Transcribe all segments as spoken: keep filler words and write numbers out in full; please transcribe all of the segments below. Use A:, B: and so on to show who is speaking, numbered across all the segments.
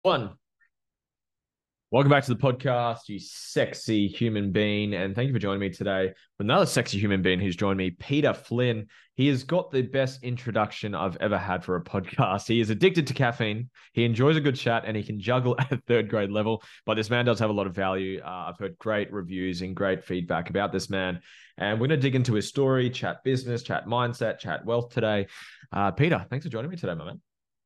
A: One. Welcome back to the podcast, you sexy human being. And thank you for joining me today with another sexy human being who's joined me, Peter Flynn. He has got the best introduction I've ever had for a podcast. He is addicted to caffeine. He enjoys a good chat and he can juggle at a third grade level. But this man does have a lot of value. Uh, I've heard great reviews and great feedback about this man. And we're going to dig into his story, chat business, chat mindset, chat wealth today. Uh, Peter, thanks for joining me today, my man.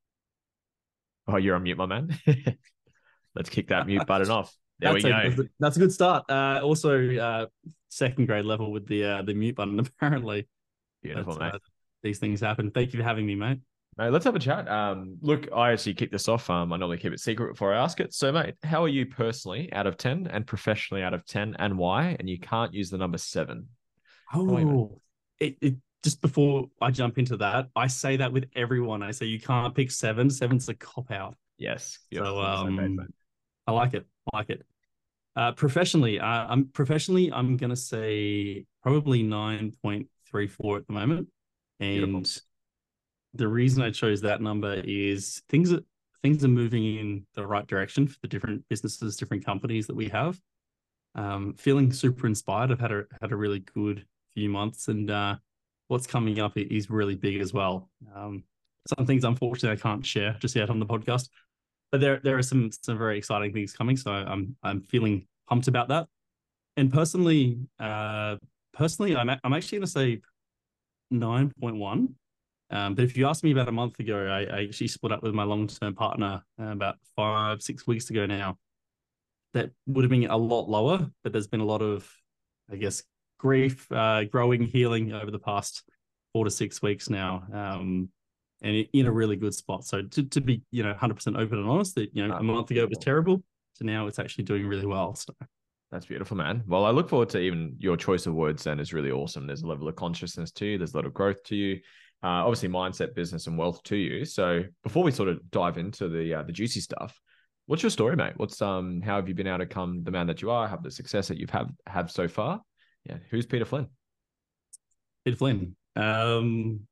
A: Oh, you're on mute, my man. Let's kick that mute button off. There
B: that's
A: we
B: a,
A: go.
B: That's a good start. Uh, also, uh, second grade level with the uh, the mute button, apparently.
A: Beautiful,
B: but,
A: mate.
B: Uh, these things happen. Thank you for having me, mate.
A: Mate, let's have a chat. Um, look, I actually kick this off. Um, I normally keep it secret before I ask it. So, mate, how are you personally out of ten and professionally out of ten and why? And you can't use the number seven.
B: Oh, it, it just before I jump into that, I say that with everyone. I say you can't pick seven. Seven's a cop out.
A: Yes.
B: So, um, I like it. I like it. Uh, professionally, uh, I'm professionally, I'm gonna say probably nine point three four at the moment, and Beautiful. The reason I chose that number is things are things are moving in the right direction for the different businesses, different companies that we have. Um, feeling super inspired. I've had a had a really good few months, and uh, what's coming up is really big as well. Um, some things, unfortunately, I can't share just yet on the podcast. But there, there are some some very exciting things coming, so I'm I'm feeling pumped about that. And personally, uh, personally, I'm I'm actually going to say nine point one. Um, but if you asked me about a month ago, I, I actually split up with my long term partner uh, about five six weeks ago now. That would have been a lot lower, but there's been a lot of, I guess, grief, uh, growing, healing over the past four to six weeks now. Um, and in a really good spot. So to, to be, you know, one hundred percent open and honest that, you know, a month ago it was terrible. So now it's actually doing really well. So
A: that's beautiful, man. Well, I look forward to even your choice of words then is really awesome. There's a level of consciousness to you. There's a lot of growth to you. Uh, obviously mindset, business and wealth to you. So before we sort of dive into the uh, the juicy stuff, what's your story, mate? What's um how have you been able to become the man that you are, have the success that you've have have so far? Yeah. Who's Peter Flynn?
B: Peter Flynn. Um,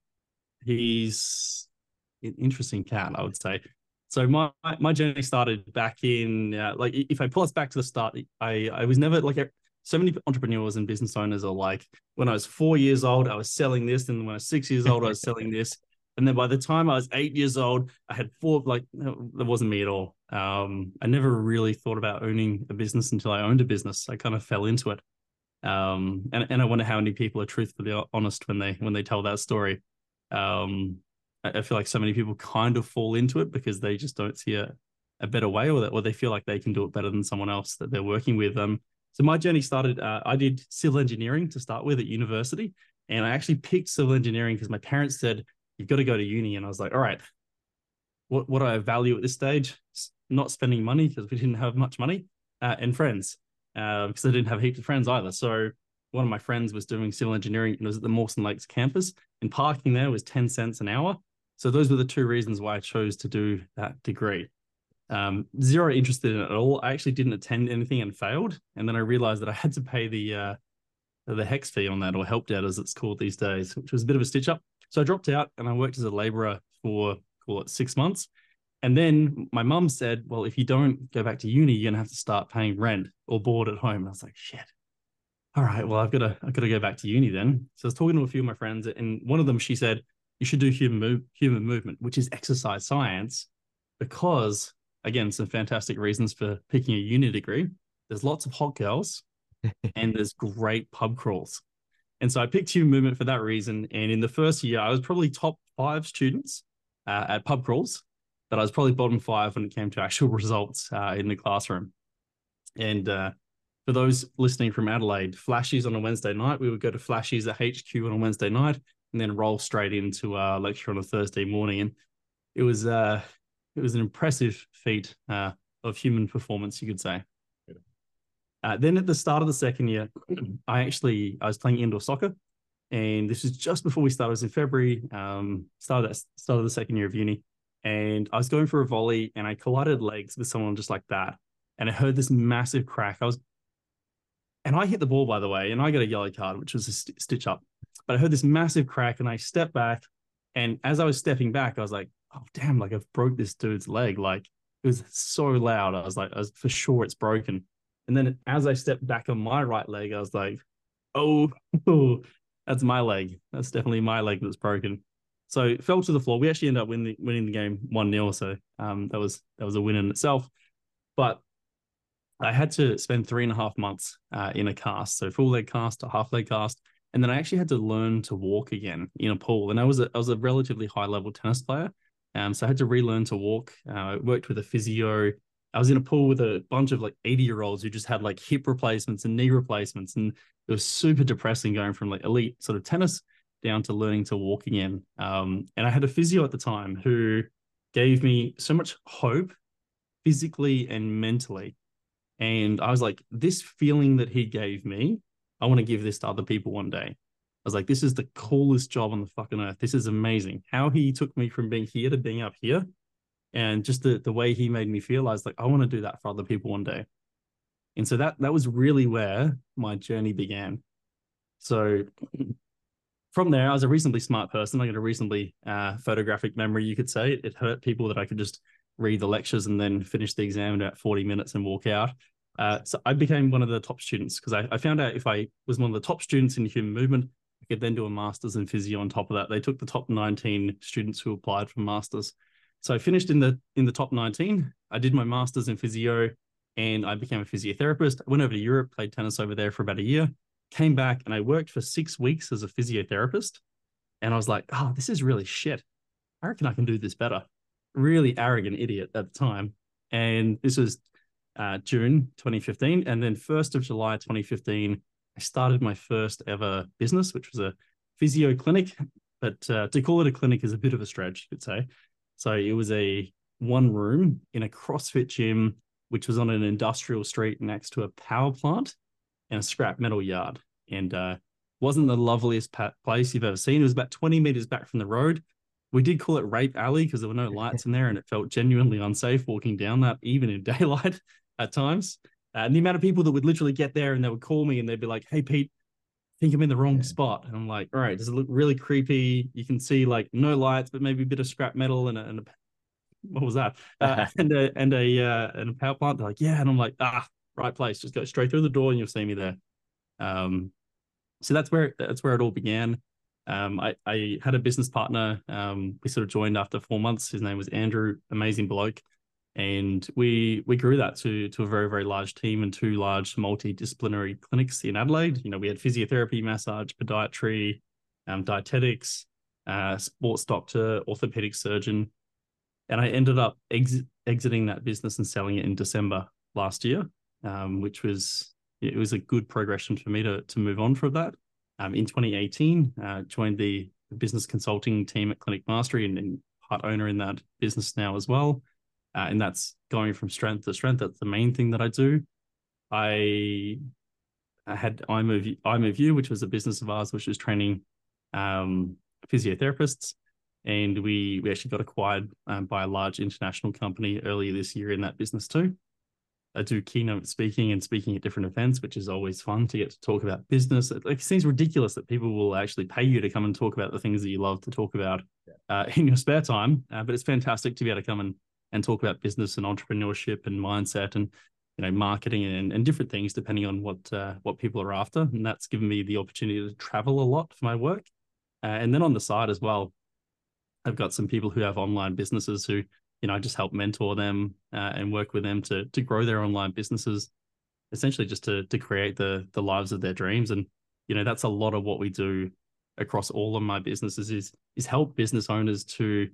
B: he's an interesting cat, I would say. So my my journey started back in uh, like if I pull us back to the start, I I was never like a, so many entrepreneurs and business owners are like, when I was four years old, I was selling this, and when I was six years old, I was selling this, and then by the time I was eight years old, I had four. Like that wasn't me at all. Um, I never really thought about owning a business until I owned a business. I kind of fell into it. Um, and and I wonder how many people are truthfully honest when they when they tell that story. Um, I feel like so many people kind of fall into it because they just don't see a, a better way, or that, or they feel like they can do it better than someone else that they're working with. Um, so my journey started, uh, I did civil engineering to start with at university. And I actually picked civil engineering because my parents said, you've got to go to uni. And I was like, all right, what, what do I value at this stage? Not spending money because we didn't have much money, uh, and friends, uh, because I didn't have heaps of friends either. So one of my friends was doing civil engineering and it was at the Mawson Lakes campus, and parking there was ten cents an hour. So those were the two reasons why I chose to do that degree. Um, zero interested in it at all. I actually didn't attend anything and failed. And then I realized that I had to pay the uh, the HECS fee on that, or helped out as it's called these days, which was a bit of a stitch up. So I dropped out and I worked as a laborer for, call it six months. And then my mum said, well, if you don't go back to uni, you're going to have to start paying rent or board at home. And I was like, shit. All right, well, I've got to, I've got to go back to uni then. So I was talking to a few of my friends, and one of them, she said, you should do human move, human movement, which is exercise science, because, again, some fantastic reasons for picking a uni degree. There's lots of hot girls and there's great pub crawls. And so I picked human movement for that reason. And in the first year, I was probably top five students uh, at pub crawls, but I was probably bottom five when it came to actual results uh, in the classroom. And uh, for those listening from Adelaide, flashies on a Wednesday night, we would go to flashies at H Q on a Wednesday night, and then roll straight into a lecture on a Thursday morning. And it was uh, it was an impressive feat uh, of human performance, you could say. Uh, then at the start of the second year, I actually, I was playing indoor soccer, and this was just before we started. It was in February, um, started, started the second year of uni, and I was going for a volley, and I collided legs with someone just like that. And I heard this massive crack. I was, and I hit the ball, by the way, and I got a yellow card, which was a st- stitch up. But I heard this massive crack, and I stepped back. And as I was stepping back, I was like, oh, damn, like I've broke this dude's leg. Like, It was so loud. I was like, I was for sure it's broken. And then as I stepped back on my right leg, I was like, oh, that's my leg. That's definitely my leg that's broken. So it fell to the floor. We actually ended up winning, winning the game one nil. So um, that was that was a win in itself. But I had to spend three and a half months uh, in a cast, so full leg cast, a half leg cast, and then I actually had to learn to walk again in a pool. And I was a, I was a relatively high level tennis player, um, so I had to relearn to walk. Uh, I worked with a physio. I was in a pool with a bunch of like eighty year olds who just had like hip replacements and knee replacements, and it was super depressing going from like elite sort of tennis down to learning to walk again. Um, and I had a physio at the time who gave me so much hope physically and mentally. And I was like, this feeling that he gave me, I want to give this to other people one day. I was like, this is the coolest job on the fucking earth. This is amazing. How he took me from being here to being up here, and just the, the way he made me feel, I was like, I want to do that for other people one day. And so that that was really where my journey began. So from there, I was a reasonably smart person. I got a reasonably uh, photographic memory, you could say. It, it hurt people that I could just read the lectures and then finish the exam in about forty minutes and walk out. Uh, so I became one of the top students because I, I found out if I was one of the top students in human movement, I could then do a master's in physio on top of that. They took the top nineteen students who applied for masters. So I finished in the in the top nineteen. I did my master's in physio and I became a physiotherapist. I went over to Europe, played tennis over there for about a year, came back and I worked for six weeks as a physiotherapist. And I was like, oh, this is really shit. I reckon I can do this better. Really arrogant idiot at the time. And this was uh, June twenty fifteen. And then first of July twenty fifteen, I started my first ever business, which was a physio clinic. But uh, to call it a clinic is a bit of a stretch, you could say. So it was a one room in a CrossFit gym, which was on an industrial street next to a power plant and a scrap metal yard. And uh, wasn't the loveliest place you've ever seen. It was about twenty meters back from the road. We did call it Rape Alley because there were no lights in there and it felt genuinely unsafe walking down that, even in daylight at times. Uh, and the amount of people that would literally get there and they would call me and they'd be like, hey, Pete, I think I'm in the wrong yeah. spot. And I'm like, all right, does it look really creepy? You can see like no lights, but maybe a bit of scrap metal and a, and a what was that? Uh, and a, and a, uh, and a power plant. They're like, yeah. And I'm like, ah, right place. Just go straight through the door and you'll see me there. Um, so that's where, that's where it all began. Um, I, I had a business partner. Um, we sort of joined after four months. His name was Andrew, amazing bloke. And we we grew that to, to a very, very large team and two large multidisciplinary clinics in Adelaide. You know, we had physiotherapy, massage, podiatry, um, dietetics, uh, sports doctor, orthopedic surgeon. And I ended up ex- exiting that business and selling it in December last year, um, which was, it was a good progression for me to, to move on from that. Um, in twenty eighteen, uh, joined the business consulting team at Clinic Mastery and, and part owner in that business now as well. Uh, and that's going from strength to strength. That's the main thing that I do. I, I had iMove, iMoveU, which was a business of ours, which was training um, physiotherapists. And we, we actually got acquired um, by a large international company earlier this year in that business too. I do keynote speaking and speaking at different events, which is always fun to get to talk about business. It, like, it seems ridiculous that people will actually pay you to come and talk about the things that you love to talk about uh, in your spare time. Uh, but it's fantastic to be able to come and, and talk about business and entrepreneurship and mindset and, you know, marketing and, and different things depending on what uh, what people are after. And that's given me the opportunity to travel a lot for my work. Uh, and then on the side as well, I've got some people who have online businesses who, you know, I just help mentor them uh, and work with them to to grow their online businesses, essentially just to to create the the lives of their dreams. And, you know, that's a lot of what we do across all of my businesses is is help business owners to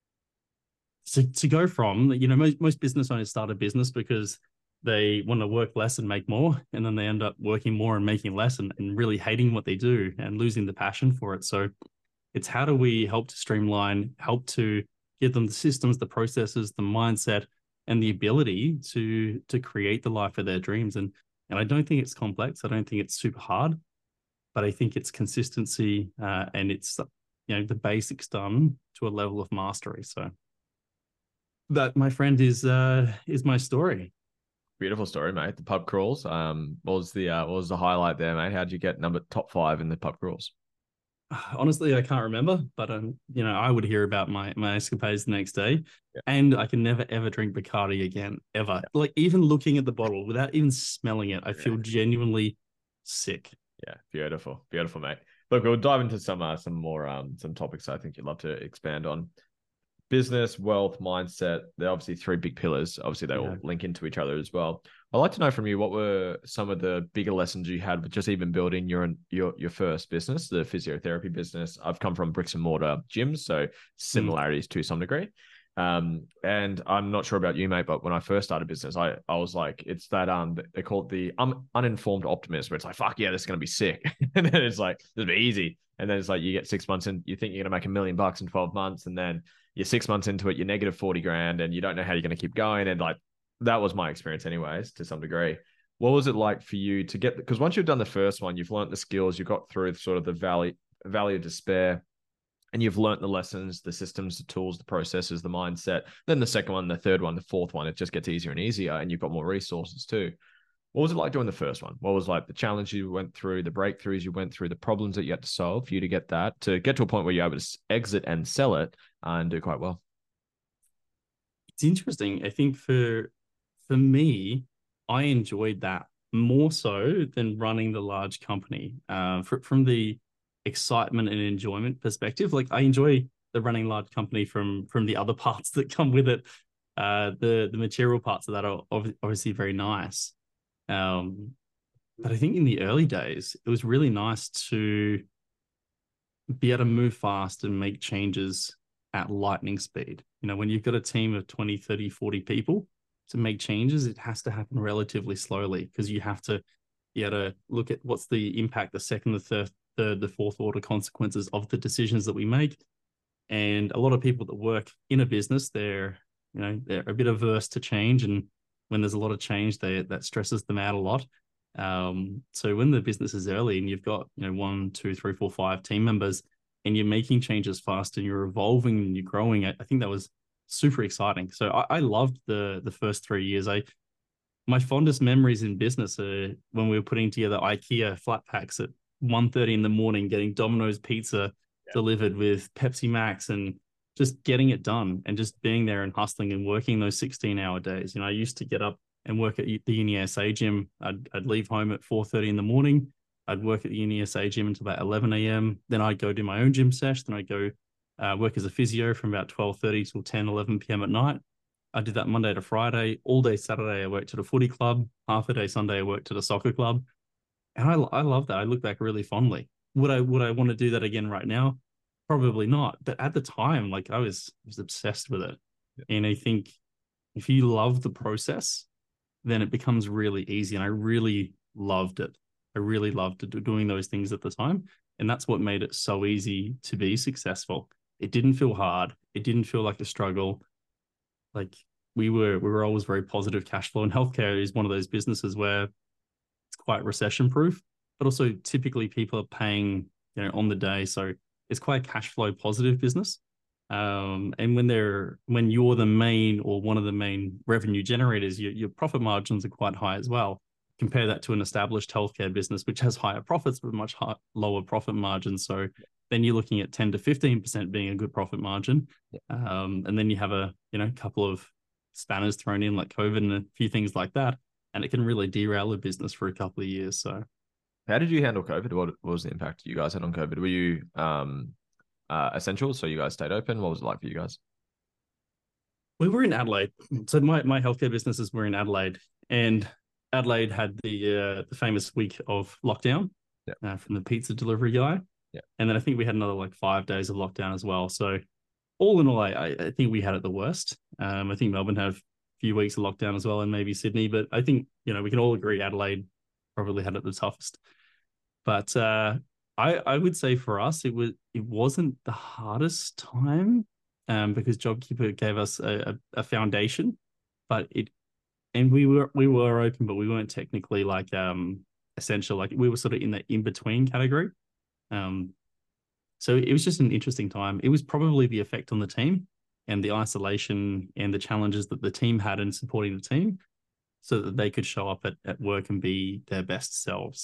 B: to, to go from, you know, most, most business owners start a business because they want to work less and make more, and then they end up working more and making less and, and really hating what they do and losing the passion for it. So it's how do we help to streamline, help to give them the systems, the processes, the mindset, and the ability to to create the life of their dreams. And and I don't think it's complex. I don't think it's super hard, but I think it's consistency uh, and it's, you know, the basics done to a level of mastery. So that, my friend, is uh, is my story.
A: Beautiful story, mate. The pub crawls. Um, what was the uh, what was the highlight there, mate? How did you get number top five in the pub crawls?
B: Honestly, I can't remember, but um, you know, I would hear about my my escapades the next day,
A: Yeah.
B: and I can never ever drink Bacardi again, ever. Like even looking at the bottle without even smelling it, I feel
A: Yeah.
B: genuinely sick.
A: Yeah, beautiful, beautiful, mate. Look, we'll dive into some uh, some more um some topics I think you'd love to expand on. Business, wealth, mindset. They're obviously three big pillars. Obviously, they
B: Yeah.
A: all link into each other as well. I'd like to know from you what were some of the bigger lessons you had with just even building your your your first business, the physiotherapy business. I've come from bricks and mortar gyms, so
B: Mm.
A: similarities to some degree. Um, and I'm not sure about you, mate, but when I first started business, I I was like, it's that um they call it the um, uninformed optimist, where it's like, fuck yeah, this is gonna be sick, and then it's like this will be easy, and then it's like you get six months and you think you're gonna make a million bucks in twelve months, and then you're six months into it, you're negative forty grand, and you don't know how you're going to keep going. And like, that was my experience, anyways, to some degree. What was it like for you to get, because once you've done the first one, you've learned the skills, you got through sort of the valley, valley of despair, and you've learned the lessons, the systems, the tools, the processes, the mindset. Then the second one, the third one, the fourth one, it just gets easier and easier, and you've got more resources too. What was it like doing the first one? What was like the challenge you went through, the breakthroughs you went through, the problems that you had to solve for you to get that, to get to a point where you're able to exit and sell it and do quite well?
B: It's interesting. I think for for me, I enjoyed that more so than running the large company. Uh, fr from the excitement and enjoyment perspective, like I enjoy the running large company from from the other parts that come with it. Uh, the the material parts of that are obviously very nice. Um, but I think in the early days, it was really nice to be able to move fast and make changes at lightning speed. You know, when you've got a team of twenty, thirty, forty people to make changes, it has to happen relatively slowly because you have to you got to look at what's the impact, the second, the third, third, the fourth order consequences of the decisions that we make. And a lot of people that work in a business, they're, you know, they're a bit averse to change. And when there's a lot of change, they that stresses them out a lot. Um, so when the business is early and you've got, you know, one, two, three, four, five team members and you're making changes fast and you're evolving and you're growing, I, I think that was super exciting. So I, I loved the the first three years. I my fondest memories in business are when we were putting together IKEA flat packs at one thirty in the morning, getting Domino's pizza
A: Yeah.
B: delivered with Pepsi Max and just getting it done and just being there and hustling and working those sixteen hour days. You know, I used to get up and work at the Uni S A gym. I'd, I'd leave home at four thirty in the morning. I'd work at the Uni S A gym until about eleven a m. Then I'd go do my own gym sesh. Then I'd go uh, work as a physio from about twelve thirty till ten, eleven p m at night. I did that Monday to Friday. All day Saturday, I worked at a footy club. Half a day Sunday, I worked at a soccer club. And I, I love that. I look back really fondly. Would I would I want to do that again right now? Probably not. But at the time, like I was was obsessed with it.
A: Yeah.
B: And I think if you love the process, then it becomes really easy. And I really loved it. I really loved doing those things at the time. And that's what made it so easy to be successful. It didn't feel hard. It didn't feel like a struggle. Like we were we were always very positive cash flow. And healthcare is one of those businesses where it's quite recession proof, but also typically people are paying, you know, on the day. So it's quite a cash flow positive business. Um, and when they're when you're the main or one of the main revenue generators, your, your profit margins are quite high as well. Compare that to an established healthcare business, which has higher profits but much high, lower profit margins. So then you're looking at ten to fifteen percent being a good profit margin. Um, and then you have a you know couple of spanners thrown in like COVID and a few things like that, and it can really derail a business for a couple of years. So
A: How did you handle COVID? What, what was the impact you guys had on COVID? Were you um uh essential, so you guys stayed open? What was it like for you guys?
B: we were in Adelaide. So my, my healthcare businesses were in Adelaide, and Adelaide had the uh, the famous week of lockdown
A: Yeah.
B: uh, from the pizza delivery guy.
A: Yeah.
B: And then I think we had another like five days of lockdown as well. So all in all, I, I think we had it the worst. Um, I think Melbourne had a few weeks of lockdown as well, and maybe Sydney. But I think, you know, we can all agree Adelaide probably had it the toughest. But uh, I I would say for us, it was it wasn't the hardest time um, because JobKeeper gave us a, a, a foundation, but it and we were we were open, but we weren't technically like um essential. Like we were sort of in the in between category. Um, so it was just an interesting time. It was probably the effect on the team and the isolation and the challenges that the team had in supporting the team so that they could show up at, at work and be their best selves.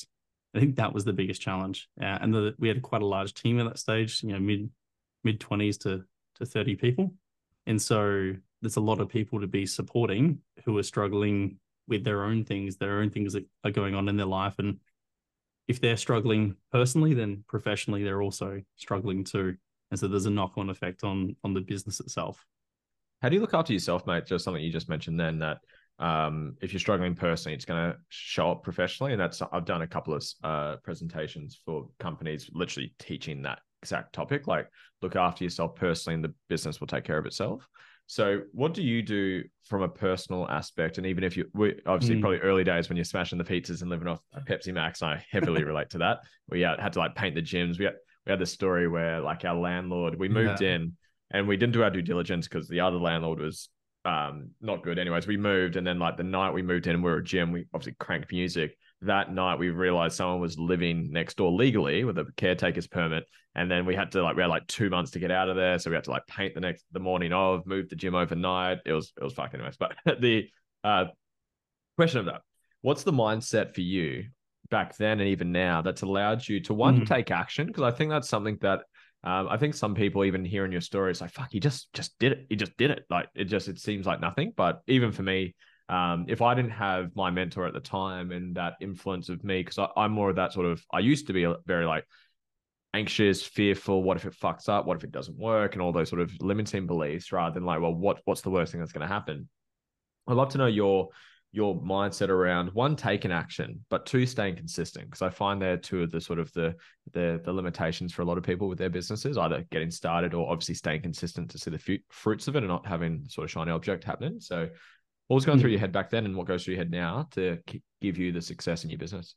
B: I think that was the biggest challenge. Uh, and the, we had quite a large team at that stage, you know, mid mid twenties to to thirty people. And so there's a lot of people to be supporting who are struggling with their own things, their own things that are going on in their life. And if they're struggling personally, then professionally, they're also struggling too. And so there's a knock-on effect on on the business itself.
A: How do you look after yourself, mate? Just something you just mentioned then, that um, if you're struggling personally, it's going to show up professionally. And that's, I've done a couple of uh, presentations for companies literally teaching that exact topic, like look after yourself personally and the business will take care of itself. So what do you do from a personal aspect? And even if you, we obviously mm. probably early days when you're smashing the pizzas and living off Pepsi Max, and I heavily relate to that. We had to like paint the gyms. We had, we had this story where like our landlord, we moved yeah. in, and we didn't do our due diligence because the other landlord was um, not good. Anyways, we moved. And then like the night we moved in and we were at a gym, we obviously cranked music. That night we realized someone was living next door legally with a caretaker's permit. And then we had to like, we had like two months to get out of there. So we had to like paint the next, the morning of, move the gym overnight. It was, it was fucking anyways. But the uh, question of that, what's the mindset for you back then and even now that's allowed you to one, mm. take action? Because I think that's something that Um, I think some people even hearing your story, it's like, fuck, he just just did it. He just did it. Like it just, it seems like nothing. But even for me, um, if I didn't have my mentor at the time and that influence of me, because I'm more of that sort of, I used to be very like anxious, fearful. What if it fucks up? What if it doesn't work? And all those sort of limiting beliefs, rather than like, well, what what's the worst thing that's going to happen? I'd love to know your your mindset around one, taking action, but two, staying consistent. Because I find they're two of the sort of the, the the limitations for a lot of people with their businesses, either getting started or obviously staying consistent to see the f- fruits of it and not having sort of shiny object happening. So what was going mm. through your head back then and what goes through your head now to k- give you the success in your business?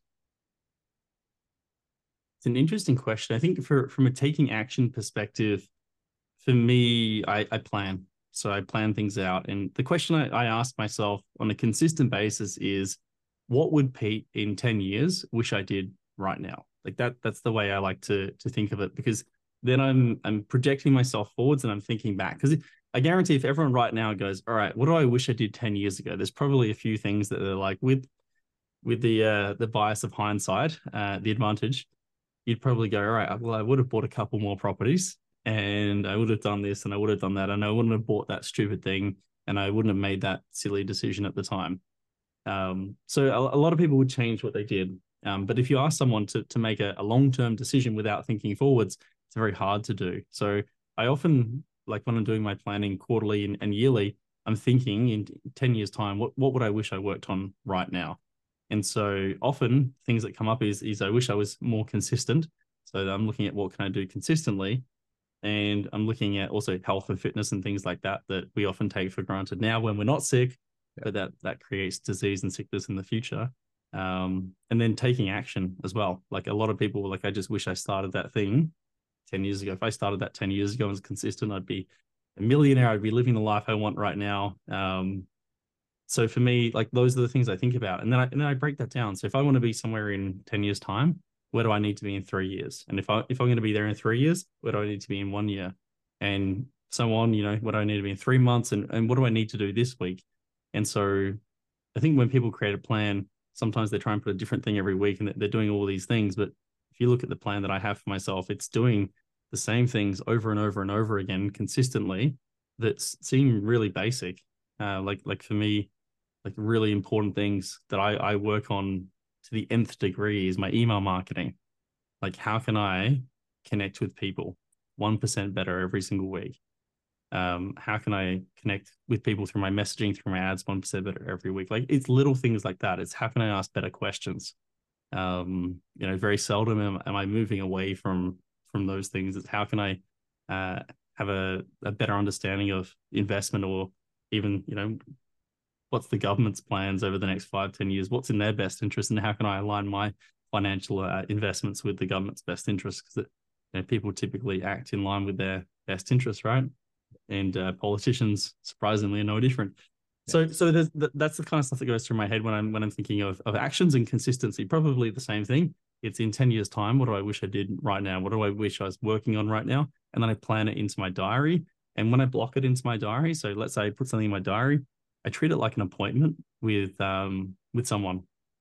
B: It's an interesting question. I think for from a taking action perspective, for me, I, I plan. So I plan things out. And the question I, I ask myself on a consistent basis is, what would Pete in ten years wish I did right now? Like that, that's the way I like to, to think of it, because then I'm, I'm projecting myself forwards and I'm thinking back. Because I guarantee if everyone right now goes, all right, what do I wish I did ten years ago? There's probably a few things that they're like, with, with the, uh, the bias of hindsight, uh, the advantage, you'd probably go, all right, well, I would have bought a couple more properties. And I would have done this and I would have done that. And I wouldn't have bought that stupid thing. And I wouldn't have made that silly decision at the time. Um, so a, a lot of people would change what they did. Um, but if you ask someone to, to make a, a long-term decision without thinking forwards, it's very hard to do. So I often, like when I'm doing my planning quarterly and, and yearly, I'm thinking in ten years time, what, what would I wish I worked on right now? And so often things that come up is, is I wish I was more consistent. So I'm looking at what can I do consistently. And I'm looking at also health and fitness and things like that, that we often take for granted now when we're not sick, yeah. but that, that creates disease and sickness in the future. Um, and then taking action as well. Like a lot of people, like, I just wish I started that thing ten years ago. If I started that ten years ago and was consistent, I'd be a millionaire. I'd be living the life I want right now. Um, so for me, like those are the things I think about. And then I, and then I break that down. So if I want to be somewhere in ten years time, where do I need to be in three years? And if I if I'm going to be there in three years, where do I need to be in one year? And so on, you know, what do I need to be in three months? And, and what do I need to do this week? And so I think when people create a plan, sometimes they try and put a different thing every week and they're doing all these things. But if you look at the plan that I have for myself, it's doing the same things over and over and over again consistently that seem really basic. Uh, like, like for me, like really important things that I, I work on to the nth degree is my email marketing. Like, how can I connect with people one percent better every single week? Um, how can I connect with people through my messaging, through my ads one percent better every week? Like, it's little things like that. It's how can I ask better questions? Um, you know, very seldom am, am I moving away from, from those things. It's how can I uh, have a, a better understanding of investment, or even, you know, what's the government's plans over the next five, ten years? What's in their best interest, and how can I align my financial uh, investments with the government's best interest? Because you know, people typically act in line with their best interests, right? And uh, politicians, surprisingly, are no different. Yeah. So, so there's, that's the kind of stuff that goes through my head when I'm when I'm thinking of of actions and consistency. Probably the same thing. It's in ten years' time. What do I wish I did right now? What do I wish I was working on right now? And then I plan it into my diary. And when I block it into my diary, so let's say I put something in my diary, I treat it like an appointment with um with someone.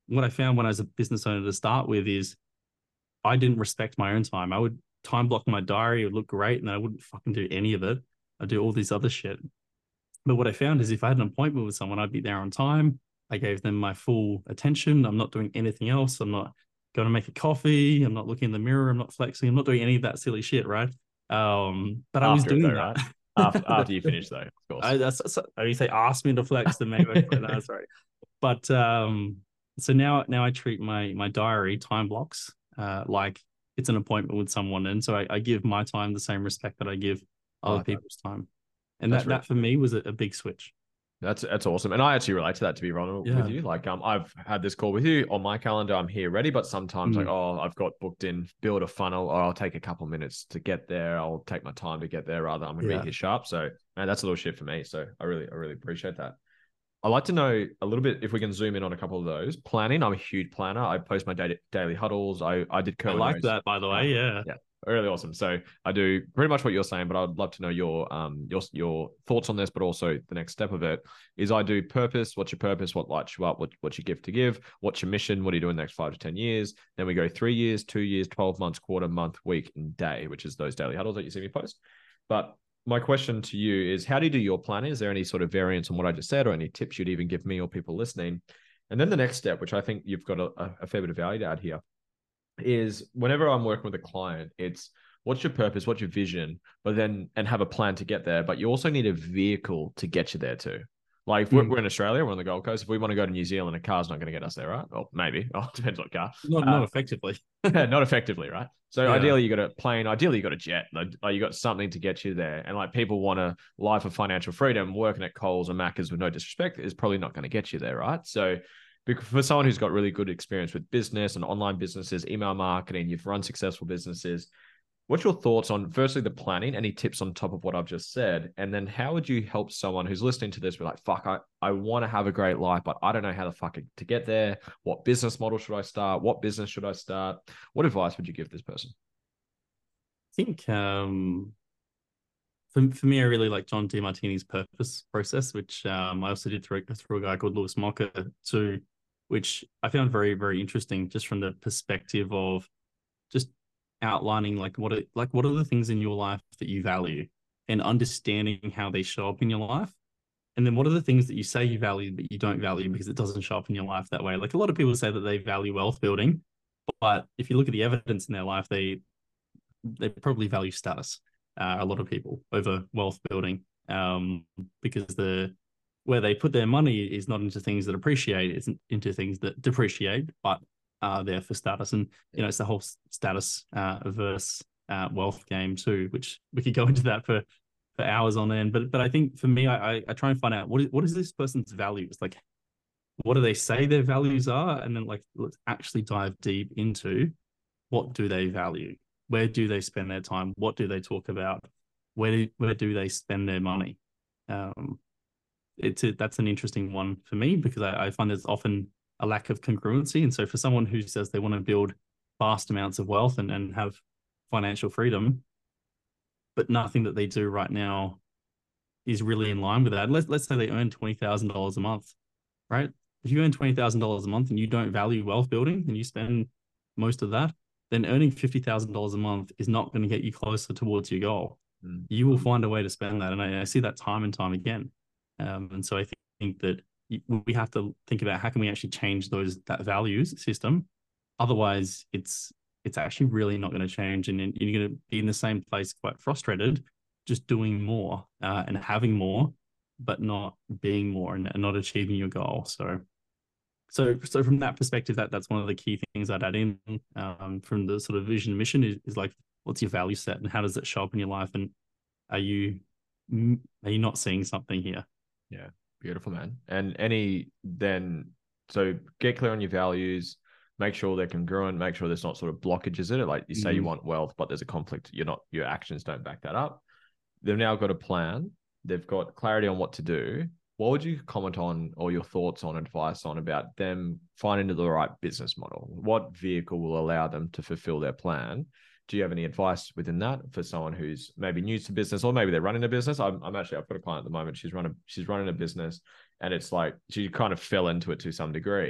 B: what I found when I was a business owner to start with is I didn't respect my own time. I would time block my diary, it would look great, and then I wouldn't fucking do any of it. I'd do all this other shit. But what I found is if I had an appointment with someone, I'd be there on time. I gave them my full attention. I'm not doing anything else. I'm not going to make a coffee. I'm not looking in the mirror. I'm not flexing. I'm not doing any of that silly shit, right? Um, but I was
A: After it
B: doing
A: though,
B: that.
A: right? After, after you finish though, of course.
B: I, that's, that's, oh, you say ask me to flex, then maybe no, sorry. But um, so now now I treat my my diary time blocks uh, like it's an appointment with someone, and so I, I give my time the same respect that I give
A: I
B: other
A: like that.
B: people's time, and
A: That's
B: that
A: really
B: that for me was a, a big switch.
A: That's that's awesome, and I actually relate to that. To be vulnerable
B: Yeah.
A: with you, like um, I've had this call with you on my calendar. I'm here ready, but sometimes like
B: Mm.
A: oh, I've got booked in, build a funnel, or I'll take a couple minutes to get there. I'll take my time to get there. Rather, I'm going to
B: Yeah.
A: be here sharp. So man, that's a little shit for me. So I really I really appreciate that. I'd like to know a little bit if we can zoom in on a couple of those. Planning, I'm a huge planner. I post my daily, daily huddles. I I did
B: I
A: Kerwin
B: like
A: O's.
B: that, by the way.
A: Um,
B: Yeah.
A: yeah, really awesome. So I do pretty much what you're saying, but I'd love to know your um your your thoughts on this, but also the next step of it is I do purpose. What's your purpose? What lights you up? What what's your gift to give? What's your mission? What are you doing the next five to ten years? Then we go three years, two years, twelve months, quarter, month, week, and day, which is those daily huddles that you see me post. But my question to you is, how do you do your planning? Is there any sort of variance on what I just said, or any tips you'd even give me or people listening? And then the next step, which I think you've got a, a fair bit of value to add here, is whenever I'm working with a client, it's what's your purpose, what's your vision, but then and have a plan to get there. But you also need a vehicle to get you there too. Like if we're,
B: Mm.
A: we're in Australia, we're on the Gold Coast. If we want to go to New Zealand, a car's not going to get us there, right? Well, maybe. Oh, depends what car.
B: Not
A: Uh,
B: not effectively.
A: not effectively, right? So
B: Yeah.
A: ideally, you got a plane. Ideally, you got a jet. Like you got something to get you there. And like people want a life of financial freedom. Working at Coles or Macca's, with no disrespect, is probably not going to get you there, right? So, for someone who's got really good experience with business and online businesses, email marketing, you've run successful businesses. What's your thoughts on, firstly, the planning? Any tips on top of what I've just said? And then how would you help someone who's listening to this be like, fuck, I, I want to have a great life, but I don't know how the fuck to get there. What business model should I start? What business should I start? What advice would you give this person?
B: I think um, for, for me, I really like John Demartini's purpose process, which um, I also did through, through a guy called Lewis Mocker too, which I found very, very interesting just from the perspective of just outlining like what it, like what are the things in your life that you value and understanding how they show up in your life. And then what are the things that you say you value but you don't value because it doesn't show up in your life that way. Like a lot of people say that they value wealth building, but if you look at the evidence in their life, they they probably value status. Uh, a lot of people over wealth building um, because the where they put their money is not into things that appreciate, it's into things that depreciate, but are there for status. And you know, it's the whole status uh, versus uh, wealth game too, which we could go into that for for hours on end. But but I think for me, I I, I try and find out what is what is this person's values like. What do they say their values are, and then like let's actually dive deep into what do they value. Where do they spend their time? What do they talk about? Where do, where do they spend their money? Um, it's a, that's an interesting one for me because I, I find there's often a lack of congruency. And so for someone who says they want to build vast amounts of wealth and, and have financial freedom, but nothing that they do right now is really in line with that. Let's, let's say they earn twenty thousand dollars a month, right? If you earn twenty thousand dollars a month and you don't value wealth building and you spend most of that, then earning fifty thousand dollars a month is not going to get you closer towards your goal. Mm. You will find a way to spend that. And I, I see that time and time again. Um, and so I think that we have to think about how can we actually change those that values system. Otherwise, it's it's actually really not going to change. And you're going to be in the same place quite frustrated, just doing more uh, and having more, but not being more and, and not achieving your goal. So So, so from that perspective, that that's one of the key things I'd add in um, from the sort of vision mission is, is like, what's your value set and how does it show up in your life? And are you, are you not seeing something here?
A: Yeah. Beautiful, man. And any then, so get clear on your values, make sure they're congruent, make sure there's not sort of blockages in it. Like you say, mm-hmm. you want wealth, but there's a conflict. You're not, your actions don't back that up. They've now got a plan. They've got clarity on what to do. What would you comment on or your thoughts on advice on about them finding the right business model? What vehicle will allow them to fulfill their plan? Do you have any advice within that for someone who's maybe new to business or maybe they're running a business? I'm, I'm actually, I've got a client at the moment. She's running, she's running a business and it's like, she kind of fell into it to some degree,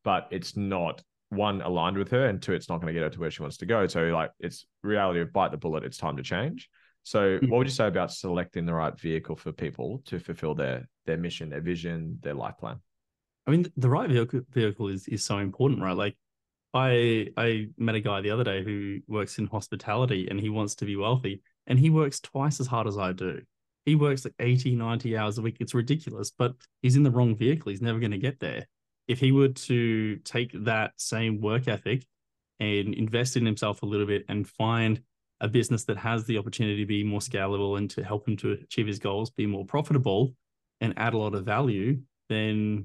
A: but it's not, one, aligned with her, and two, it's not going to get her to where she wants to go. So like, it's reality of bite the bullet. It's time to change. So what would you say about selecting the right vehicle for people to fulfill their their mission, their vision, their life plan?
B: I mean, the right vehicle vehicle is is so important, right? Like, I I met a guy the other day who works in hospitality, and he wants to be wealthy, and he works twice as hard as I do. He works like eighty, ninety hours a week. It's ridiculous, but he's in the wrong vehicle. He's never going to get there. If he were to take that same work ethic and invest in himself a little bit and find a business that has the opportunity to be more scalable and to help him to achieve his goals, be more profitable, and add a lot of value, then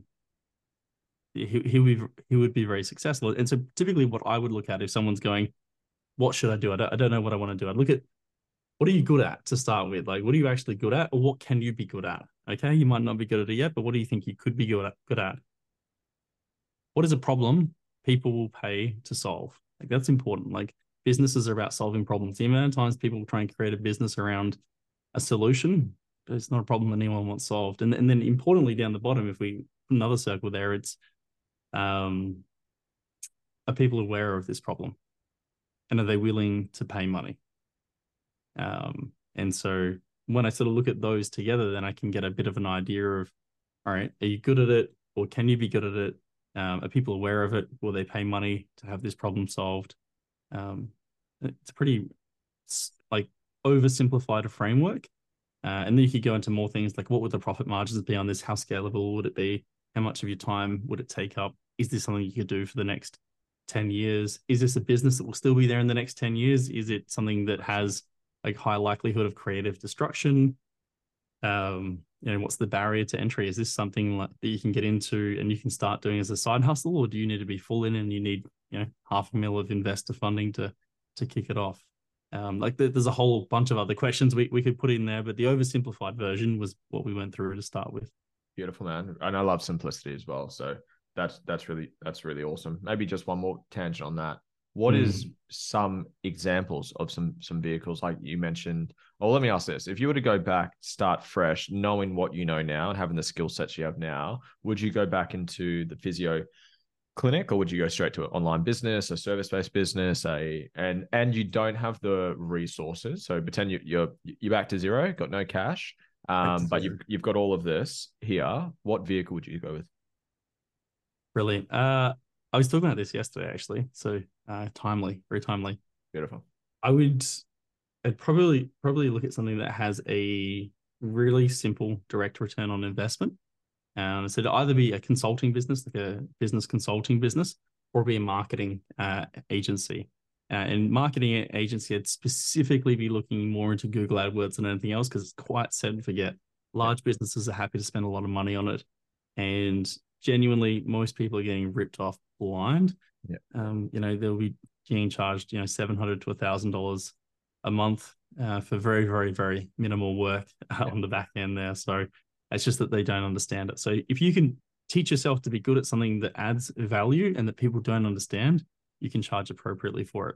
B: he, he, would, be, he would be very successful. And so typically what I would look at if someone's going, what should I do? I don't, I don't know what I want to do. I'd look at, what are you good at to start with? Like, what are you actually good at? Or what can you be good at? Okay, you might not be good at it yet, but what do you think you could be good at? Good at? What is a problem people will pay to solve? Like, that's important. Like, businesses are about solving problems. The amount of times people try and create a business around a solution, but it's not a problem anyone wants solved. And, and then importantly, down the bottom, if we put another circle there, it's um, are people aware of this problem? And are they willing to pay money? Um, and so when I sort of look at those together, then I can get a bit of an idea of, all right, are you good at it? Or can you be good at it? Um, are people aware of it? Will they pay money to have this problem solved? Um, it's a pretty like oversimplified a framework. Uh, and then you could go into more things like, what would the profit margins be on this? How scalable would it be? How much of your time would it take up? Is this something you could do for the next ten years? Is this a business that will still be there in the next ten years? Is it something that has like high likelihood of creative destruction? Um, you know, what's the barrier to entry? Is this something like that you can get into and you can start doing as a side hustle, or do you need to be full in and you need, you know, half a mil of investor funding to to kick it off? Um, like there's a whole bunch of other questions we, we could put in there, but the oversimplified version was what we went through to start with.
A: Beautiful, man. And I love simplicity as well. So that's that's really that's really awesome. Maybe just one more tangent on that. What mm. is some examples of some some vehicles like you mentioned? Well, let me ask this. If you were to go back, start fresh, knowing what you know now and having the skill sets you have now, would you go back into the physio clinic, or would you go straight to an online business, a service-based business, a and and you don't have the resources? So pretend you, you're you're back to zero, got no cash, um, but you've you've got all of this here. What vehicle would you go with?
B: Brilliant. Uh, I was talking about this yesterday, actually. So uh, timely, very timely.
A: Beautiful.
B: I would, I'd probably probably look at something that has a really simple direct return on investment. Um, so to either be a consulting business, like a business consulting business, or be a marketing uh, agency. Uh, and marketing agency, I'd specifically be looking more into Google AdWords than anything else, because it's quite set and forget. Large yeah. businesses are happy to spend a lot of money on it. And genuinely, most people are getting ripped off blind.
A: Yeah.
B: Um, you know, they'll be getting charged, you know, seven hundred to a thousand dollars a month uh, for very, very, very minimal work uh, yeah. on the back end there. So it's just that they don't understand it. So if you can teach yourself to be good at something that adds value and that people don't understand, you can charge appropriately for it.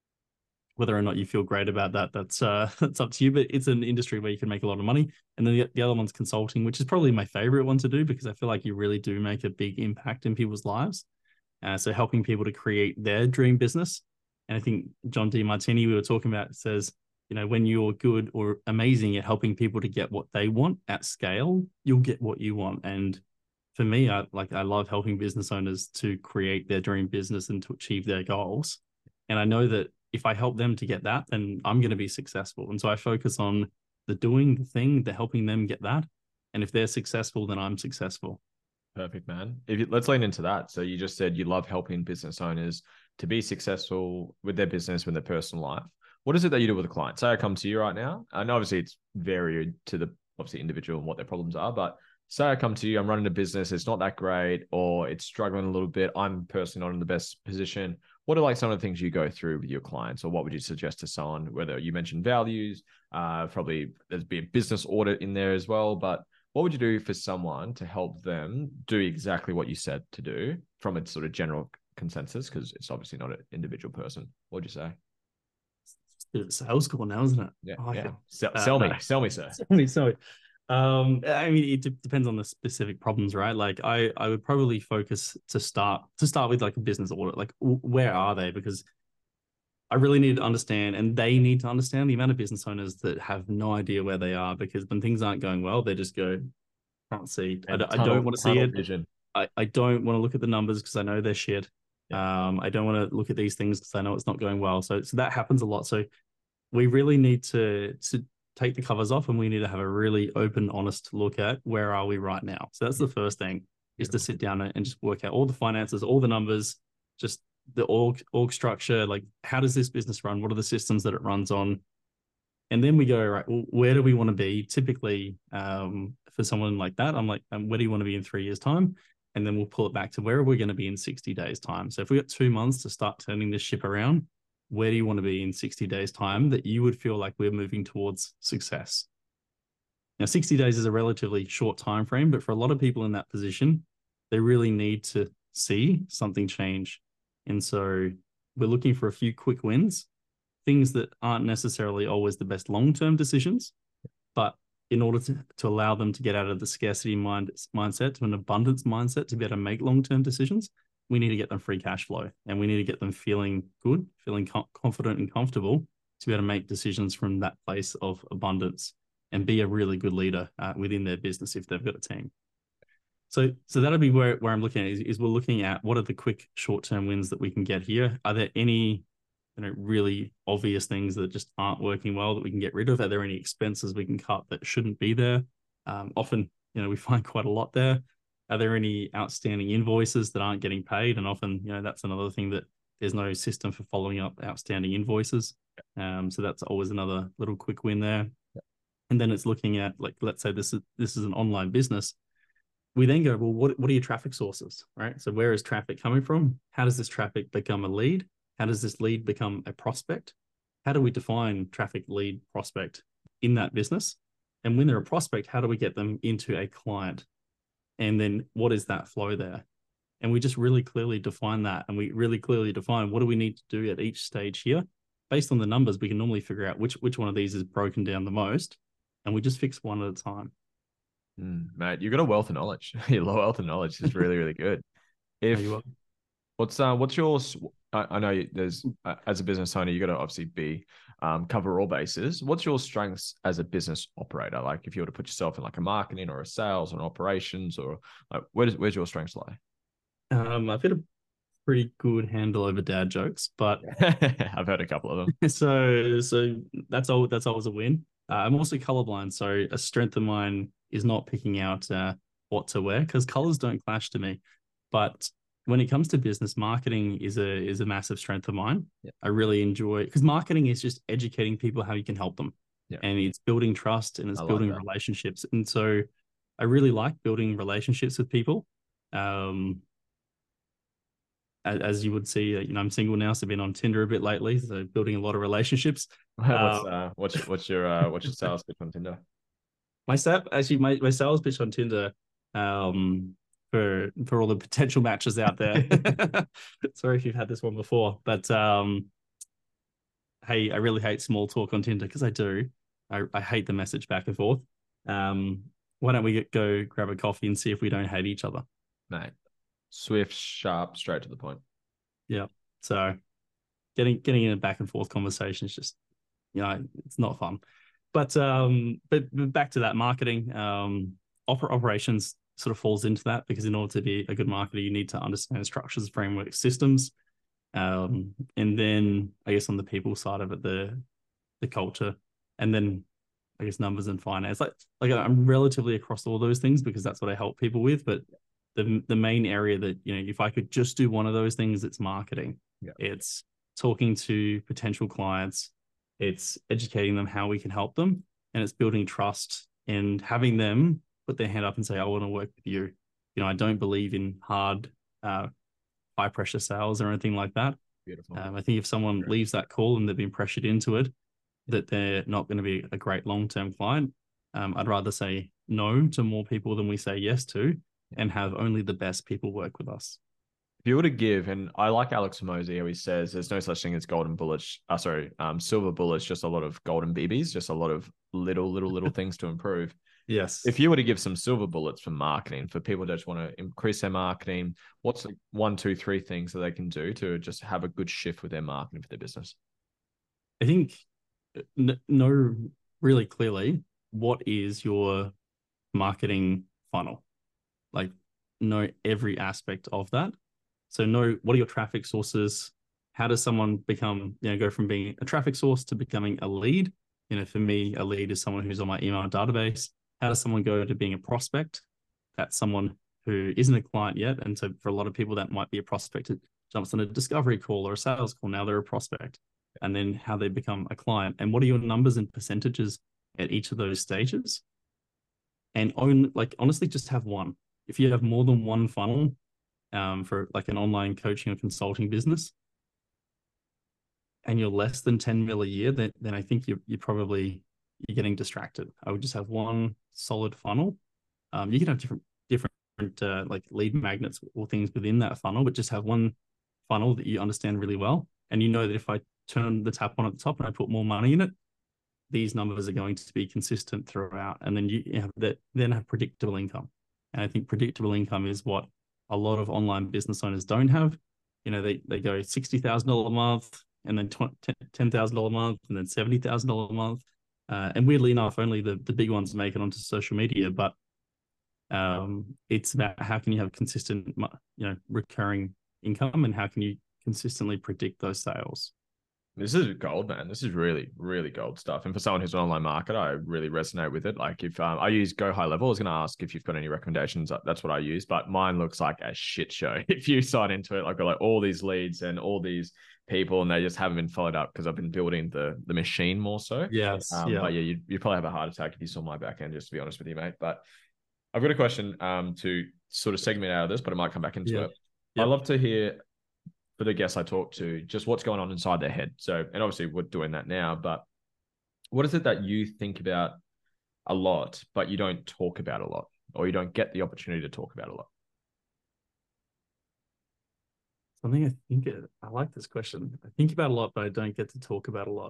B: Whether or not you feel great about that, that's uh, that's up to you. But it's an industry where you can make a lot of money. And then the, the other one's consulting, which is probably my favorite one to do, because I feel like you really do make a big impact in people's lives. Uh, so helping people to create their dream business. And I think John Demartini, we were talking about, says, you know, when you're good or amazing at helping people to get what they want at scale, you'll get what you want. And for me, I like I love helping business owners to create their dream business and to achieve their goals. And I know that if I help them to get that, then I'm going to be successful. And so I focus on the doing the thing, the helping them get that. And if they're successful, then I'm successful.
A: Perfect, man. If you, let's lean into that. So you just said you love helping business owners to be successful with their business, with their personal life. What is it that you do with a client? Say I come to you right now, and obviously it's varied to the obviously individual and what their problems are, but say I come to you, I'm running a business, it's not that great, or it's struggling a little bit. I'm personally not in the best position. What are like some of the things you go through with your clients, or what would you suggest to someone? Whether you mentioned values, uh, probably there's be a business audit in there as well, but what would you do for someone to help them do exactly what you said to do from a sort of general consensus? Because it's obviously not an individual person. What would you say?
B: It's a sales call now, isn't it?
A: Yeah,
B: I like
A: yeah.
B: it.
A: Sell,
B: Uh,
A: sell me,
B: no.
A: sell me, sir.
B: Sell me, sell me. Um, I mean, it d- depends on the specific problems, right? Like, I I would probably focus to start to start with like a business audit. Like, w- where are they? Because I really need to understand, and they need to understand the amount of business owners that have no idea where they are. Because when things aren't going well, they just go, can't see. I, d-
A: And
B: I don't
A: tunnel
B: want to see
A: tunnel
B: it.
A: vision.
B: I, I don't want to look at the numbers because I know they're shit.
A: Yeah.
B: Um, I don't want to look at these things because I know it's not going well. So, so that happens a lot. So we really need to to take the covers off, and we need to have a really open, honest look at where are we right now. So that's the first thing, is to
A: Beautiful.
B: sit down and just work out all the finances, all the numbers, just the org org structure. Like, how does this business run? What are the systems that it runs on? And then we go, right, well, where do we want to be? Typically, um, for someone like that, I'm like, um, where do you want to be in three years' time? And then we'll pull it back to where are we going to be in sixty days' time? So if we got two months to start turning this ship around, where do you want to be in sixty days' time that you would feel like we're moving towards success? Now, sixty days is a relatively short time frame, but for a lot of people in that position, they really need to see something change. And so we're looking for a few quick wins, things that aren't necessarily always the best long-term decisions, but in order to, to allow them to get out of the scarcity mind, mindset to an abundance mindset to be able to make long-term decisions, we need to get them free cash flow, and we need to get them feeling good, feeling co- confident and comfortable to be able to make decisions from that place of abundance and be a really good leader uh, within their business if they've got a team. So, so that'll be where, where I'm looking at is, is we're looking at what are the quick short-term wins that we can get here. Are there any you know, really obvious things that just aren't working well that we can get rid of? Are there any expenses we can cut that shouldn't be there? Um, often, you know, we find quite a lot there. Are there any outstanding invoices that aren't getting paid? And often, you know, that's another thing, that there's no system for following up outstanding invoices. Um, so that's always another little quick win there. And then it's looking at, like, let's say this is this is an online business. We then go, well, what, what are your traffic sources, right? So where is traffic coming from? How does this traffic become a lead? How does this lead become a prospect? How do we define traffic, lead, prospect in that business? And when they're a prospect, how do we get them into a client? And then what is that flow there? And we just really clearly define that. And we really clearly define what do we need to do at each stage here. Based on the numbers, we can normally figure out which, which one of these is broken down the most. And we just fix one at a time.
A: Mm, mate, you've got a wealth of knowledge. Your wealth of knowledge is really, really good. If what's uh, what's your? I, I know you, there's uh, as a business owner, you got to obviously be um, cover all bases. What's your strengths as a business operator? Like, if you were to put yourself in like a marketing or a sales or an operations, or like, where does where's your strengths lie?
B: Um, I've got a pretty good handle over dad jokes, but
A: I've heard a couple of them.
B: so so that's all. That's always a win. Uh, I'm also colorblind, so a strength of mine is not picking out uh, what to wear because colors don't clash to me. But when it comes to business, marketing is a is a massive strength of mine.
A: Yeah.
B: I really enjoy because marketing is just educating people how you can help them,
A: yeah.
B: and it's building trust and it's
A: I
B: building
A: like
B: relationships. And so I really like building relationships with people. Um, as you would see, you know, I'm single now, so I've been on Tinder a bit lately, so building a lot of relationships.
A: what's
B: Um,
A: uh, what's what's your uh, what's your sales pitch on Tinder?
B: my sap actually my, my sales pitch on Tinder, um, for for all the potential matches out there. Sorry if you've had this one before, but um, hey, I really hate small talk on Tinder because I do. I, I hate the message back and forth. Um, why don't we get, go grab a coffee and see if we don't hate each other?
A: Mate, swift, sharp, straight to the point.
B: Yeah. So getting getting in a back and forth conversation is just, you know, it's not fun. But um, but, but back to that marketing, um, oper- operations sort of falls into that because in order to be a good marketer, you need to understand structures, frameworks, systems, um, and then I guess on the people side of it, the the culture, and then I guess numbers and finance. Like like I'm relatively across all those things because that's what I help people with. But the the main area that, you know, if I could just do one of those things, it's marketing.
A: Yeah.
B: It's talking to potential clients. It's educating them how we can help them, and it's building trust and having them put their hand up and say, "I want to work with you." You know, I don't believe in hard, uh, high pressure sales or anything like that.
A: Beautiful.
B: Um, I think if someone
A: Great.
B: leaves that call and they've been pressured into it, that they're not going to be a great long term client. Um, I'd rather say no to more people than we say yes to, and have only the best people work with us.
A: If you were to give, and I like Alex Hormozi, how he says there's no such thing as golden bullets. Uh, sorry, um, silver bullets, just a lot of golden B Bs, just a lot of little, little, little things to improve.
B: Yes.
A: If you were to give some silver bullets for marketing for people that just want to increase their marketing, what's the one, two, three things that they can do to just have a good shift with their marketing for their business?
B: I think n- know really clearly what is your marketing funnel. Like know every aspect of that. So know what are your traffic sources? How does someone become, you know, go from being a traffic source to becoming a lead? You know, for me, a lead is someone who's on my email database. How does someone go to being a prospect? That's someone who isn't a client yet. And so for a lot of people, that might be a prospect that jumps on a discovery call or a sales call. Now they're a prospect. And then how they become a client. And what are your numbers and percentages at each of those stages? And own, like, honestly, just have one. If you have more than one funnel um, for like an online coaching or consulting business, and you're less than ten mil a year, then, then I think you're, you're probably, you're getting distracted. I would just have one solid funnel. Um, you can have different, different uh, like lead magnets or things within that funnel, but just have one funnel that you understand really well. And you know that if I turn the tap on at the top and I put more money in it, these numbers are going to be consistent throughout. And then you have that, then have predictable income. And I think predictable income is what a lot of online business owners don't have. You know, they, they go sixty thousand dollars a month and then ten thousand dollars a month and then seventy thousand dollars a month. Uh, and weirdly enough, only the, the big ones make it onto social media, but um, it's about how can you have consistent, you know, recurring income, and how can you consistently predict those sales.
A: This is gold, man. This is really, really gold stuff. And for someone who's an online marketer, I really resonate with it. Like if um, I use Go High Level, I was going to ask if you've got any recommendations. That's what I use, but mine looks like a shit show. If you sign into it, I've got like all these leads and all these people, and they just haven't been followed up because I've been building the the machine more so.
B: Yes.
A: Um,
B: yeah.
A: But yeah, you'd, you'd probably have a heart attack if you saw my back end, just to be honest with you, mate. But I've got a question um, to sort of segment out of this, but I might come back into
B: Yeah.
A: it.
B: Yep.
A: I'd love to hear for the guests I talk to, just what's going on inside their head. So, and obviously we're doing that now, but what is it that you think about a lot, but you don't talk about a lot, or you don't get the opportunity to talk about a lot?
B: Something I think, I like this question. I think about a lot, but I don't get to talk about a lot.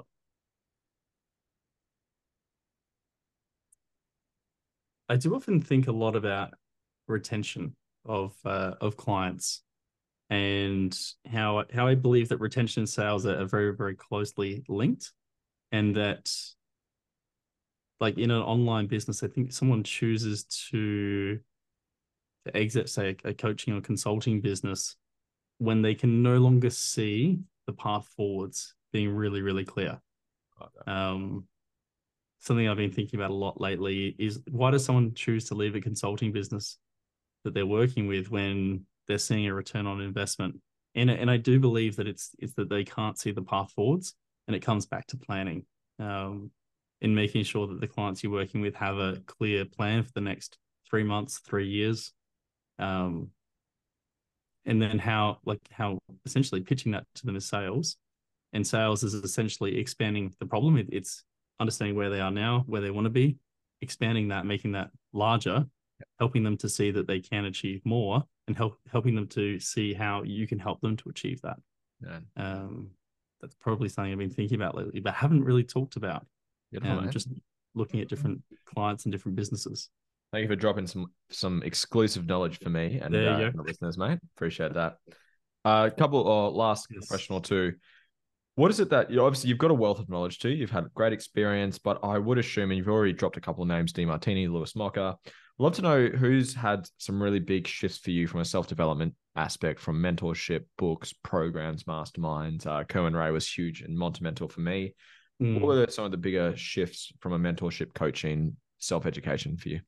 B: I do often think a lot about retention of uh, of clients, and how how I believe that retention and sales are, are very, very closely linked, and that like in an online business, I think someone chooses to, to exit, say, a, a coaching or consulting business when they can no longer see the path forwards being really, really clear.
A: Okay.
B: Um, something I've been thinking about a lot lately is, why does someone choose to leave a consulting business that they're working with when they're seeing a return on investment? And, and I do believe that it's it's that they can't see the path forwards, and it comes back to planning, um, in making sure that the clients you're working with have a clear plan for the next three months, three years, um, and then how like how essentially pitching that to them as sales. And sales is essentially expanding the problem. It, it's understanding where they are now, where they want to be, expanding that, making that larger, helping them to see that they can achieve more, and help helping them to see how you can help them to achieve that.
A: Yeah.
B: Um, that's probably something I've been thinking about lately, but haven't really talked about.
A: Beautiful,
B: Um,
A: man.
B: just looking at different clients and different businesses.
A: Thank you for dropping some some exclusive knowledge for me and
B: There you
A: uh,
B: go.
A: the listeners, mate. Appreciate that. A uh, couple or last
B: Yes.
A: question or two. What is it that you obviously you've got a wealth of knowledge too? You've had great experience, but I would assume, and you've already dropped a couple of names, Demartini, Lewis Mocker. I'd love to know who's had some really big shifts for you from a self-development aspect, from mentorship, books, programs, masterminds. Uh, Kerwin Ray was huge and monumental for me.
B: Mm.
A: What were some of the bigger shifts from a mentorship, coaching, self-education for you?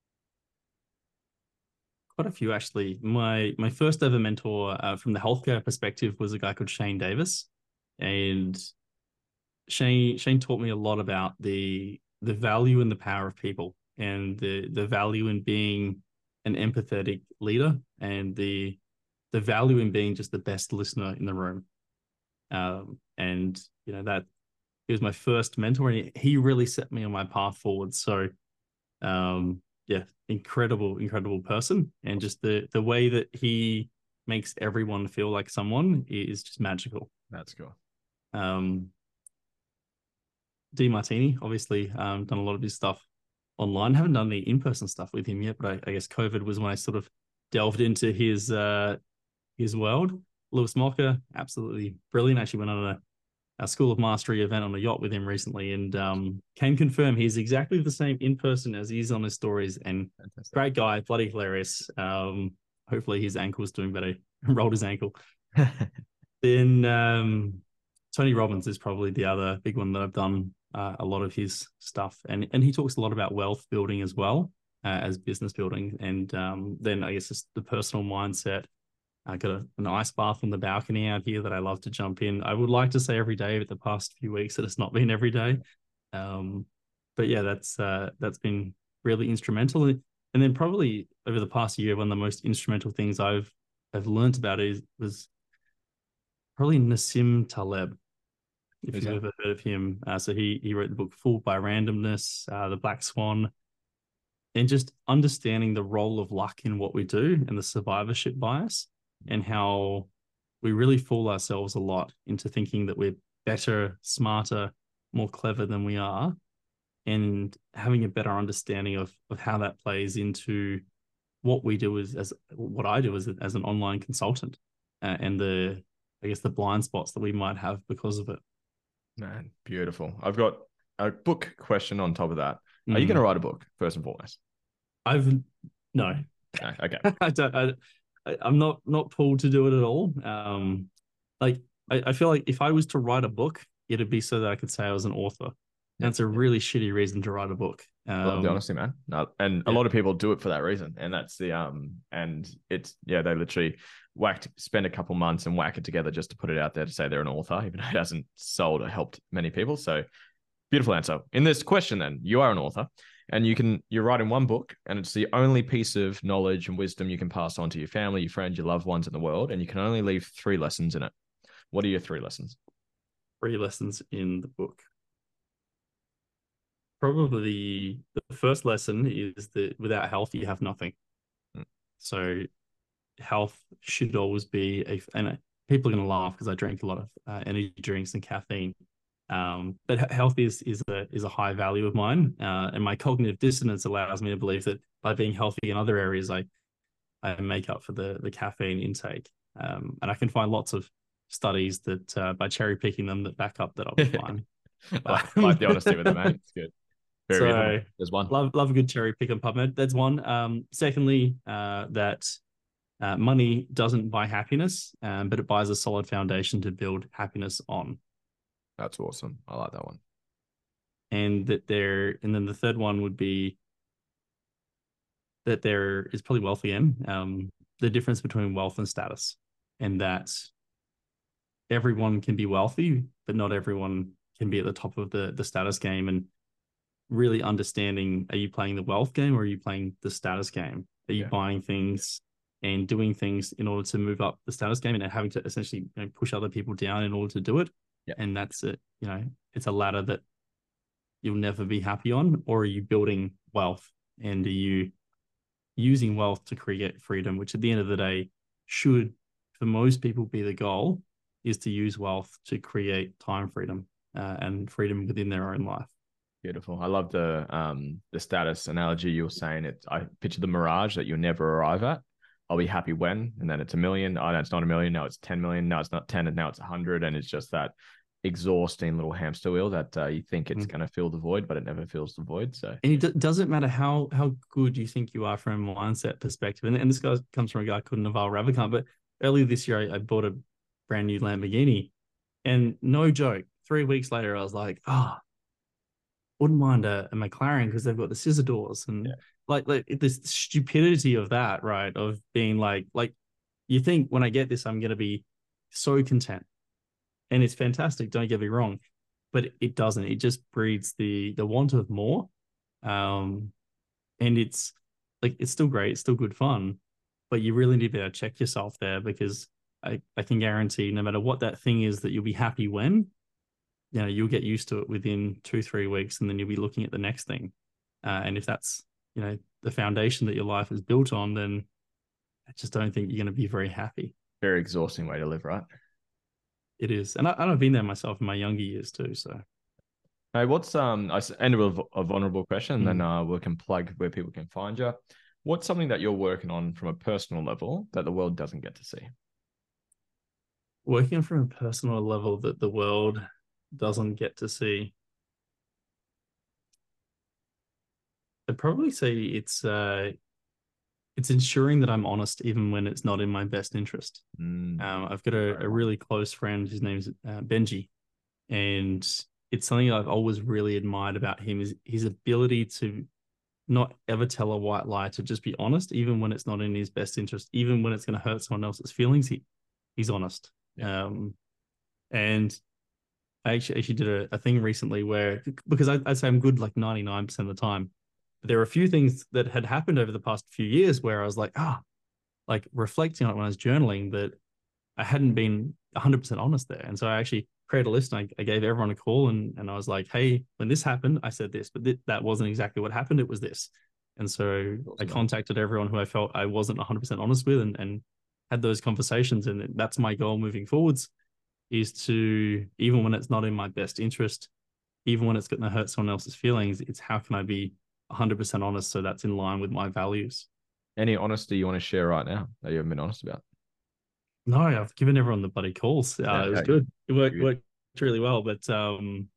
B: Quite a few, actually. My my first ever mentor uh, from the healthcare perspective was a guy called Shane Davis, and Shane Shane taught me a lot about the the value and the power of people, and the the value in being an empathetic leader, and the the value in being just the best listener in the room. Um, and you know that he was my first mentor, and he, he really set me on my path forward. So, um, yeah, incredible, incredible person, and just the the way that he makes everyone feel like someone is just magical.
A: That's cool.
B: Um, Demartini, obviously, um, done a lot of his stuff online. Haven't done any in-person stuff with him yet, but I, I guess COVID was when I sort of delved into his uh, his world. Lewis Mocker, absolutely brilliant. Actually went on a, a School of Mastery event on a yacht with him recently, and um, can confirm he's exactly the same in person as he is on his stories. And Fantastic. Great guy, bloody hilarious. Um, hopefully his ankle's doing better. Rolled his ankle. Then um, Tony Robbins is probably the other big one that I've done uh, a lot of his stuff, and and he talks a lot about wealth building as well uh, as business building, and um, then I guess it's the personal mindset. I got a, an ice bath on the balcony out here that I love to jump in. I would like to say every day, but the past few weeks that it's not been every day. Um, but yeah, that's uh, that's been really instrumental. And then probably over the past year, one of the most instrumental things I've I've learned about is was probably Nassim Taleb, if Who's you've that? ever heard of him. Uh, so he he wrote the book Fooled by Randomness, uh, The Black Swan, and just understanding the role of luck in what we do and the survivorship bias, and how we really fool ourselves a lot into thinking that we're better, smarter, more clever than we are, and having a better understanding of of how that plays into what we do as, as what I do as, as an online consultant, uh, and the, I guess, the blind spots that we might have because of it.
A: Man, beautiful. I've got a book question on top of that. Are
B: Mm.
A: you going to write a book first and foremost?
B: I've, no.
A: no okay.
B: I don't, I, I'm not, not pulled to do it at all. Um, like, I, I feel like if I was to write a book, it'd be so that I could say I was an author.
A: Yeah.
B: That's a really shitty reason to write a book. Um,
A: I love the honesty, man. No, and yeah. a lot of people do it for that reason. And that's the, um, and it's, yeah, they literally whacked, spend a couple months and whack it together just to put it out there to say they're an author, even though it hasn't sold or helped many people. So beautiful answer. In this question, then, you are an author and you can, you're writing one book and it's the only piece of knowledge and wisdom you can pass on to your family, your friends, your loved ones in the world. And you can only leave three lessons in it. What are your three lessons?
B: Three lessons in the book. Probably the first lesson is that without health, you have nothing. Mm. So health should always be a, and people are going to laugh because I drink a lot of uh, energy drinks and caffeine. Um, but health is is a is a high value of mine, uh, and my cognitive dissonance allows me to believe that by being healthy in other areas, I I make up for the the caffeine intake. Um, and I can find lots of studies that uh, by cherry picking them that back up that I'll be fine.
A: I like the honesty with it, man. It's good. Very
B: so
A: reasonable. There's one.
B: Love love a good cherry pick on PubMed. That's one. Um, secondly, uh, that uh, money doesn't buy happiness, um, but it buys a solid foundation to build happiness on.
A: That's awesome. I like that one.
B: And that there, and then the third one would be that there is probably wealth again. Um, the difference between wealth and status, and that everyone can be wealthy, but not everyone can be at the top of the the status game. And really understanding, are you playing the wealth game or are you playing the status game? Are you yeah. buying things and doing things in order to move up the status game and having to essentially, you know, push other people down in order to do it?
A: Yeah.
B: And that's it. You know, it's a ladder that you'll never be happy on. Or are you building wealth and are you using wealth to create freedom, which at the end of the day should, for most people, be the goal, is to use wealth to create time freedom uh, and freedom within their own life.
A: Beautiful. I love the um the status analogy you were saying. It. I picture the mirage that you'll never arrive at. I'll be happy when, and then it's a million. Oh, no, it's not a million. Now it's ten million. Now it's not ten, and now it's a hundred. And it's just that exhausting little hamster wheel that uh, you think it's mm. going to fill the void, but it never fills the void. So,
B: and it d- doesn't matter how how good you think you are from a mindset perspective. And, and this guy comes from a guy called Naval Ravikant. But earlier this year, I, I bought a brand new Lamborghini, and no joke, three weeks later, I was like, ah. Oh, wouldn't mind a, a McLaren because they've got the scissor doors and yeah. like like this stupidity of that, right? Of being like, like you think when I get this, I'm going to be so content, and it's fantastic. Don't get me wrong, but it, it doesn't. It just breeds the the want of more, um, and it's like it's still great, it's still good fun, but you really need to check yourself there because I I can guarantee no matter what that thing is that you'll be happy when. You know, you'll get used to it within two, three weeks, and then you'll be looking at the next thing. Uh, and if that's, you know, the foundation that your life is built on, then I just don't think you're going to be very happy.
A: Very exhausting way to live, right?
B: It is. And, I, and I've been there myself in my younger years too. So
A: Hey, what's um? I s- ended with a vulnerable question, and then
B: Mm.
A: uh, we can plug where people can find you. What's something that you're working on from a personal level that the world doesn't get to see?
B: Working from a personal level that the world doesn't get to see. I'd probably say it's uh it's ensuring that I'm honest even when it's not in my best interest.
A: Mm,
B: Um, I've got a,
A: very
B: a
A: honest.
B: really close friend. His name's uh, Benji, and it's something I've always really admired about him is his ability to not ever tell a white lie, to just be honest, even when it's not in his best interest, even when it's going to hurt someone else's feelings. He he's honest.
A: Yeah.
B: Um, and I actually actually did a, a thing recently where because I, I'd say I'm good like ninety-nine percent of the time. But there were a few things that had happened over the past few years where I was like, ah, like reflecting on it when I was journaling that I hadn't been one hundred percent honest there. And so I actually created a list and I, I gave everyone a call and, and I was like, hey, when this happened, I said this, but th- that wasn't exactly what happened. It was this. And so I
A: Awesome, man.
B: contacted everyone who I felt I wasn't one hundred percent honest with and, and had those conversations. And that's my goal moving forwards is to, even when it's not in my best interest, even when it's going to hurt someone else's feelings, it's how can I be one hundred percent honest so that's in line with my values.
A: Any honesty you want to share right now that you haven't been honest about?
B: No, I've given everyone the buddy calls. Uh,
A: Yeah,
B: it was
A: okay.
B: good. It worked,
A: Good.
B: worked really well. But um,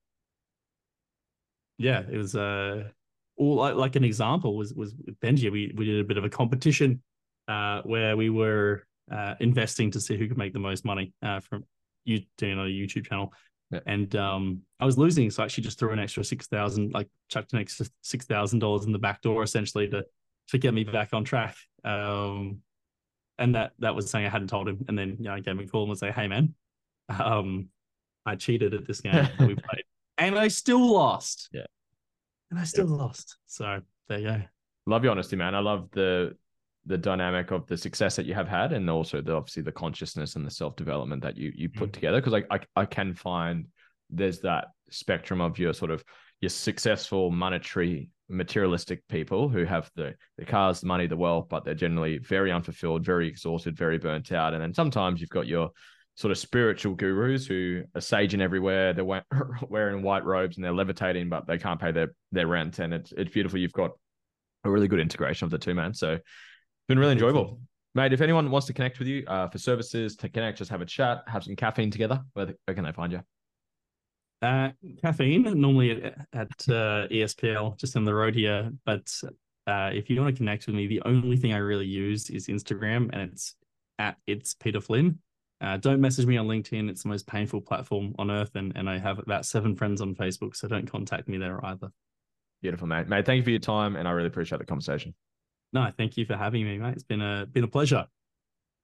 B: yeah, it was uh, all like, like an example was was with Benji. We we did a bit of a competition uh, where we were uh, investing to see who could make the most money uh, from you doing on a YouTube channel.
A: Yeah.
B: And um, I was losing, so I actually just threw an extra six thousand, like chucked an extra six thousand dollars in the back door, essentially to to get me back on track. Um, and that that was saying I hadn't told him. And then you know, I gave him a call and was like, "Hey, man, um, I cheated at this game that we played, and I still lost,
A: Yeah.
B: and I still
A: Beautiful.
B: lost." So there you go.
A: Love your honesty, man. I love the the dynamic of the success that you have had, and also the obviously the consciousness and the self development that you you put
B: Mm.
A: together. Because I, I I can find there's that spectrum of your sort of your successful monetary materialistic people who have the the cars, the money, the wealth, but they're generally very unfulfilled, very exhausted, very burnt out. And then sometimes you've got your sort of spiritual gurus who are saging everywhere. They're wearing white robes and they're levitating, but they can't pay their their rent. And it's it's beautiful. You've got a really good integration of the two, man. So it's been really
B: Thank you.
A: enjoyable. Mate, if anyone wants to connect with you uh, for services, to connect, just have a chat, have some caffeine together, where, where can they find you?
B: Uh, caffeine normally at, at uh, E S P L, just on the road here. But uh, if you want to connect with me, the only thing I really use is Instagram, and it's at it's Peter Flynn. Uh, don't message me on LinkedIn; it's the most painful platform on earth, and and I have about seven friends on Facebook, so don't contact me there either.
A: Beautiful, mate. Mate, thank you for your time, and I really appreciate the conversation.
B: No, thank you for having me, mate. It's been a been a pleasure.